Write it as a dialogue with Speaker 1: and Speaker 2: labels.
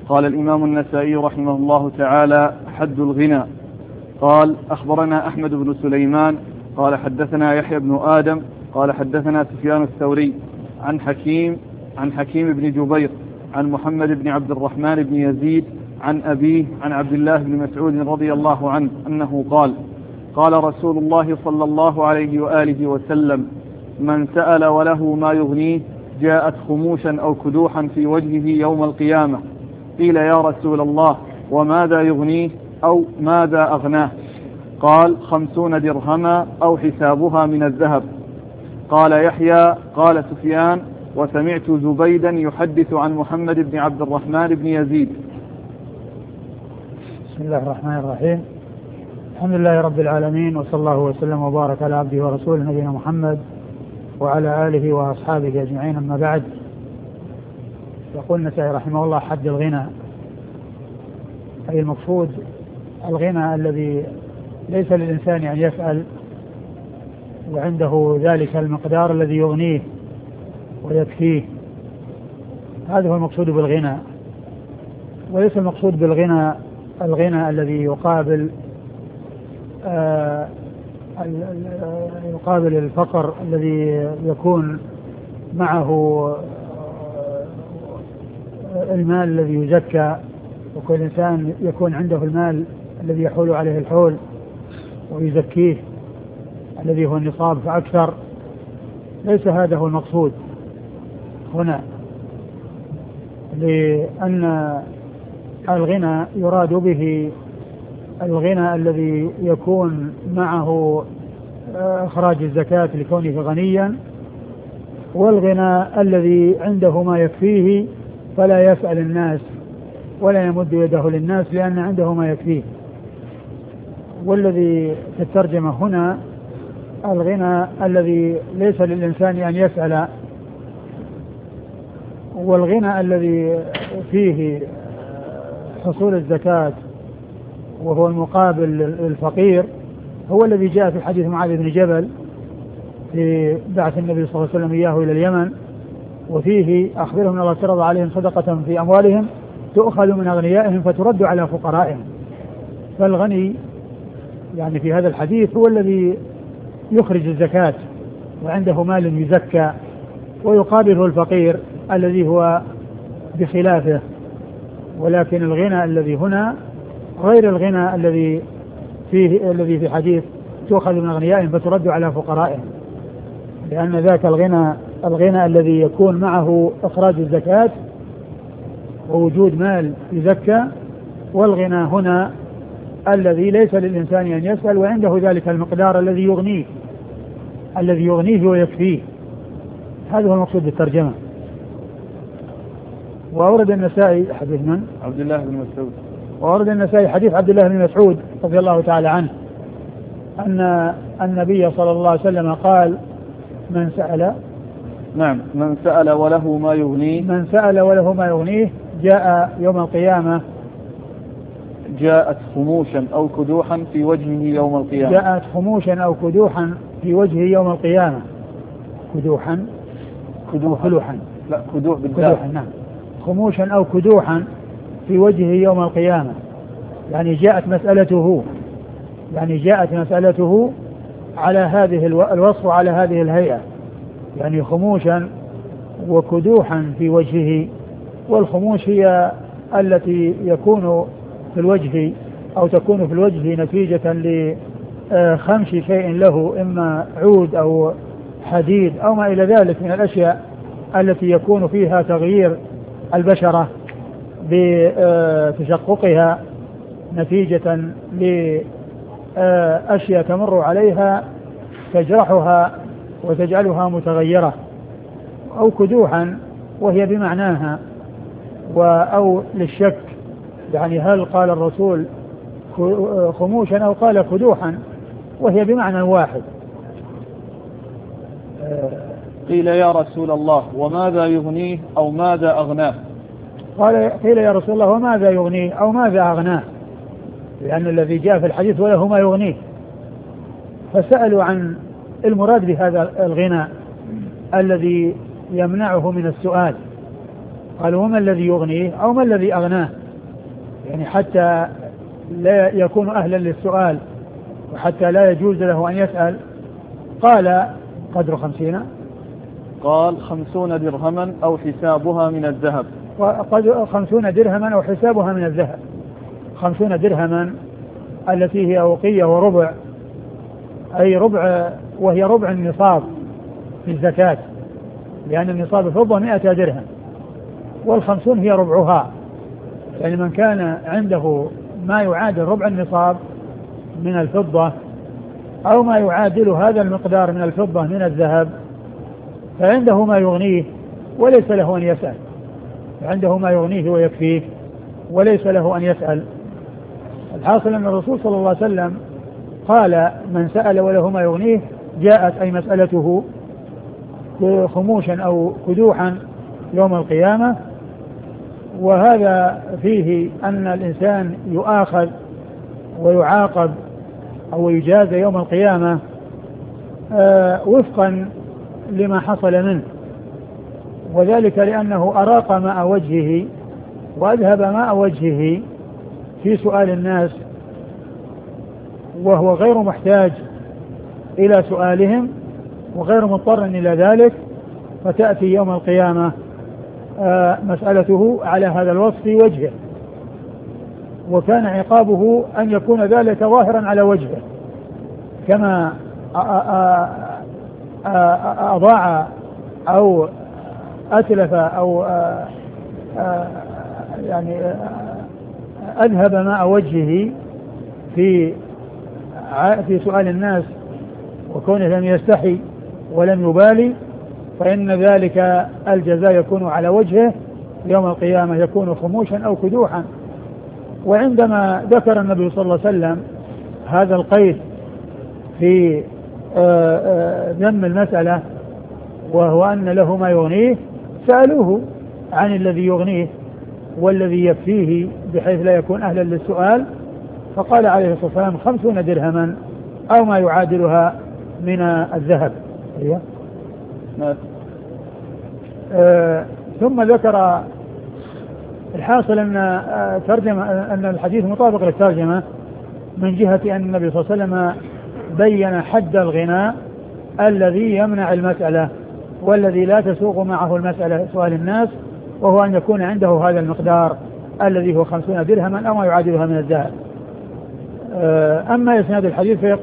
Speaker 1: قال الإمام النسائي رحمه الله تعالى: حد الغنى. قال: أخبرنا أحمد بن سليمان قال حدثنا يحيى بن آدم قال حدثنا سفيان الثوري عن حكيم بن جبير عن محمد بن عبد الرحمن بن يزيد عن أبيه عن عبد الله بن مسعود رضي الله عنه أنه قال: قال رسول الله صلى الله عليه وآله وسلم: من سأل وله ما يغنيه جاءت خموشا أو كدوحا في وجهه يوم القيامة. قيل: يا رسول الله وماذا يغنيه أو ماذا أغناه؟ قال: 50 درهما أو حسابها من الذهب. قال يحيى: قال سفيان: وسمعت زبيدا يحدث عن محمد بن عبد الرحمن بن يزيد.
Speaker 2: بسم الله الرحمن الرحيم. الحمد لله رب العالمين، وصلى الله وسلم وبارك على عبده ورسوله نبينا محمد وعلى آله وأصحابه أجمعين، أما بعد. يقول النسائي رحمه الله: حد الغنى، أي المقصود الغنى الذي ليس للإنسان أن يسأل وعنده ذلك المقدار الذي يغنيه ويكفيه. هذا هو المقصود بالغنى، وليس المقصود بالغنى الغنى الذي يقابل الفقر الذي يكون معه المال الذي يزكى، وكل إنسان يكون عنده المال الذي يحول عليه الحول ويزكيه الذي هو النصاب فأكثر. ليس هذا هو المقصود هنا، لأن الغنى يراد به الغنى الذي يكون معه إخراج الزكاة لكونه غنيا، والغنى الذي عنده ما يكفيه فلا يسأل الناس ولا يمد يده للناس لأن عنده ما يكفيه. والذي في الترجمة هنا الغنى الذي ليس للإنسان أن يسأل، والغنى الذي فيه حصول الزكاة وهو المقابل للفقير هو الذي جاء في حديث معاذ بن جبل في بعث النبي صلى الله عليه وسلم إياه إلى اليمن، وفيه: أخبرهم أن الله افترض عليهم صدقة في أموالهم تؤخذ من أغنيائهم فترد على فقرائهم. فالغني يعني في هذا الحديث هو الذي يخرج الزكاة وعنده مال يزكى، ويقابله الفقير الذي هو بخلافه. ولكن الغنى الذي هنا غير الغنى الذي في حديث تؤخذ من أغنيائهم فترد على فقرائهم، لأن ذاك الغنى الذي يكون معه إخراج الزكاة ووجود مال يزكى، والغنى هنا الذي ليس للإنسان أن يسأل وعنده ذلك المقدار الذي يغنيه ويكفيه. هذا هو المقصود بالترجمة. وأورد النسائي حديث من؟
Speaker 1: عبد الله بن مسعود.
Speaker 2: وأورد النسائي حديث عبد الله بن مسعود رضي الله تعالى عنه أن النبي صلى الله عليه وسلم قال: من سأل وله ما يغنيه جاء يوم القيامة
Speaker 1: جاءت خموشا أو كدوحا في وجهه يوم القيامة. كدوحا لا كدوح بالدال.
Speaker 2: نعم، خموشا أو كدوحا في وجهه يوم القيامة، يعني جاءت مسألته على هذه الوصف وعلى هذه الهيئة، يعني خموشا وكدوحا في وجهه. والخموش هي التي يكون في الوجه أو تكون في الوجه نتيجة لخمش شيء له، إما عود أو حديد أو ما إلى ذلك من الأشياء التي يكون فيها تغيير البشرة بتشققها نتيجة لأشياء تمر عليها تجرحها وتجعلها متغيرة. أو كدوحا وهي بمعناها، أو للشك، يعني هل قال الرسول خموشا أو قال كدوحا، وهي بمعنى واحد.
Speaker 1: قيل: يا رسول الله وماذا يغنيه أو ماذا أغناه؟
Speaker 2: قيل: يا رسول الله وماذا يغنيه أو ماذا أغناه، لأن الذي جاء في الحديث وله ما يغنيه. فسألوا عن المراد بهذا الغنى الذي يمنعه من السؤال، قال وما الذي يغنيه أو ما الذي أغناه، يعني حتى لا يكون أهلا للسؤال وحتى لا يجوز له أن يسأل. قال قدر 50،
Speaker 1: قال 50 درهما أو حسابها من الذهب.
Speaker 2: قدر 50 درهما أو حسابها من الذهب. 50 درهما التي هي أوقية وربع، أي ربع، وهي ربع النصاب في الزكاة، لأن النصاب الفضة 100 درهم، وال50 هي ربعها. يعني من كان عنده ما يعادل ربع النصاب من الفضة أو ما يعادل هذا المقدار من الفضة من الذهب فعنده ما يغنيه وليس له أن يسأل، عنده ما يغنيه ويكفيه وليس له أن يسأل. الحاصل أن الرسول صلى الله عليه وسلم قال من سأل وله ما يغنيه جاءت أي مسألته خموشا أو كدوحا يوم القيامة. وهذا فيه أن الإنسان يؤاخذ ويعاقب أو يجازى يوم القيامة وفقا لما حصل منه، وذلك لأنه أراق ماء وجهه وأذهب ماء وجهه في سؤال الناس وهو غير محتاج إلى سؤالهم وغير مضطر إلى ذلك، فتأتي يوم القيامة مسألته على هذا الوصف في وجهه، وكان عقابه أن يكون ذلك ظاهرا على وجهه كما أضاع أو أتلف أو يعني أذهب ماء وجهه في سؤال الناس وكونه لم يستحي ولم يبالي، فإن ذلك الجزاء يكون على وجهه يوم القيامة، يكون خموشا أو كدوحا. وعندما ذكر النبي صلى الله عليه وسلم هذا القيد في ذم المسألة وهو أن له ما يغنيه سألوه عن الذي يغنيه والذي يكفيه بحيث لا يكون أهلا للسؤال، فقال عليه الصلاة والسلام 50 درهما أو ما يعادلها من الذهب. ثم ذكر الحاصل أن ترجمة أن الحديث مطابق للترجمة من جهة أن النبي صلى الله عليه وسلم بين حد الغناء الذي يمنع المسألة والذي لا تسوق معه المسألة سؤال الناس، وهو أن يكون عنده هذا المقدار الذي هو 50 درهما أو ما يعادلها من الذهب. أما إسناد الحديث